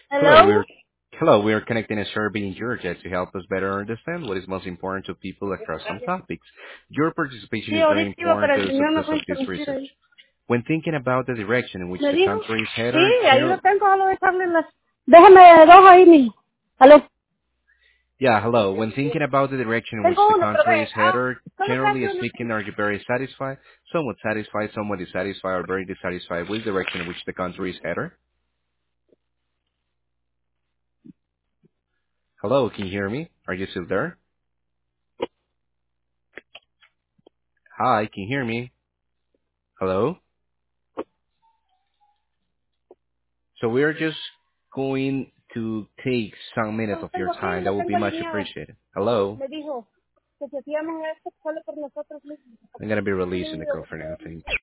Hello, Hello? we are connecting a survey in Georgia to help us better understand what is most important to people across some topics. Your participation Sí, is very ahorita iba, important pero to el the señor me success puede of this interrumpir research. ahí. When thinking about the direction in which ¿Me the dijo? country is Sí, headed, ahí lo tengo, solo dejarle las... Déjame dos ahí, mi. ¿Aló? hello. When thinking about the direction in which Tengo the uno, pero country is ve. headed, Solo generally traje uno. speaking, are you very satisfied, somewhat dissatisfied, or very dissatisfied with the direction in which the country is headed? Hello, can you hear me? Are you still there? Hi, can you hear me? Hello? So we're just going to take some minutes Lo of your tengo aquí, time. That lo would be tengo much alineado. appreciated. Hello? Me dijo que si hacíamos esto solo por nosotros mismos. I'm going to be Y releasing le the digo, call for now. Thank you.